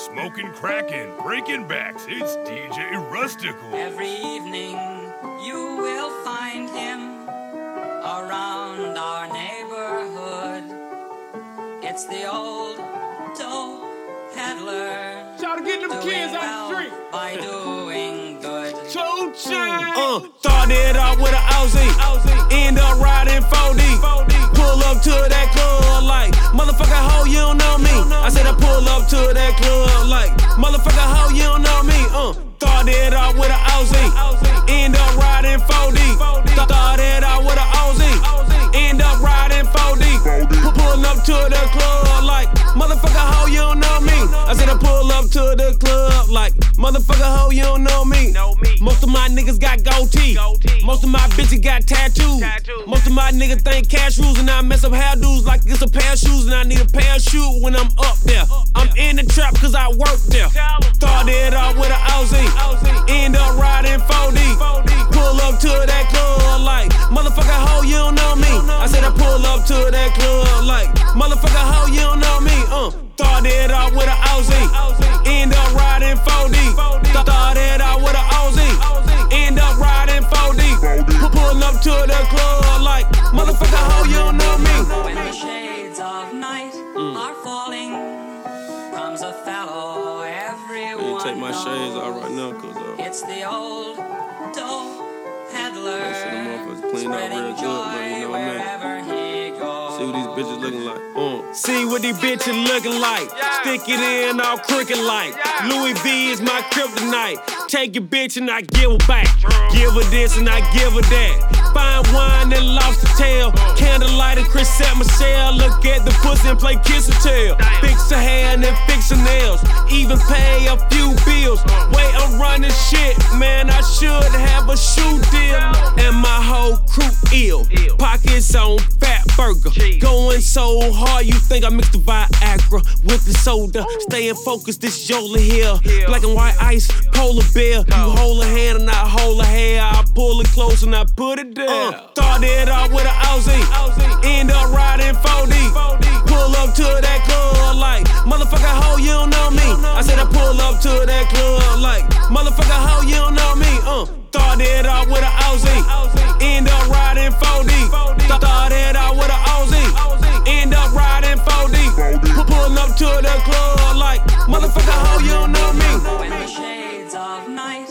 smoking, cracking, breaking backs. It's DJ Rustical. Every evening you will find him around our neighborhood. It's the old dope peddler. Try to get them kids out the street by doing good. Started out with an Aussie, end up riding 4D. Pull up to that club like, motherfucker, hoe, you don't know me. I said I pull up to that club like, motherfucker, hoe, you don't know me. Started out with an Aussie, end up riding 4D. Started out with an Aussie, end up riding 4D. Pull up to the club like, motherfucker, hoe, you don't know me. I said I pull up to the club like, motherfucker, hoe, you don't know me. Most of my niggas got goatee. Most of my bitches got tattoos. Most of my niggas think cash rules, and I mess up hairdos like it's a pair of shoes, and I need a parachute when I'm up there. I'm in the trap cause I work there. Started out with an Aussie, end up riding 4D. Pull up to that club like, motherfucker, hoe, you don't know me. I said I pull up to that club like, motherfucker, hoe, you don't know me. Started out with an Aussie, end up riding 4D. Started out with an Aussie, end up riding 4D. Pull up to the club like, motherfucker, hoe, you don't know me. When the shades of night are falling, comes a fellow everyone Take my knows. shades out right now cause It's the old dope peddler, that shit, them motherfuckers clean up real spreading good, joy man, you know what I mean? wherever he goes. See what these bitches looking like. See what these bitches looking like. Stick it in all crooked like. Louis V is my kryptonite. Take your bitch and I give her back. Give her this and I give her that. Fine wine and lobster tail. Candlelight and Chris at Michelle. Look at the pussy and play kiss and tell. Fix her hair and then fix her nails. Even pay a few bills. Wait, I'm running shit, man. I should have a shoe deal. And my whole crew ill. Pockets on fat burger. Going so hard, you think I mixed the Viagra with the soda. Staying focused, this Yola here. Black and white ice, polar bear. You hold a hand and I hold a hair. I pull it close and I put it down. Started out with an Aussie, end up riding 4D. Pull up to that club like, motherfucker, hoe, you don't know me. I said I pull up to that club like, motherfucker, hoe, you don't know me. Started out with an Aussie, end up riding 4D. Started out with an Aussie, end up riding 4D. Pull up to the club like, motherfucker, hoe, you don't know me. When the shades of night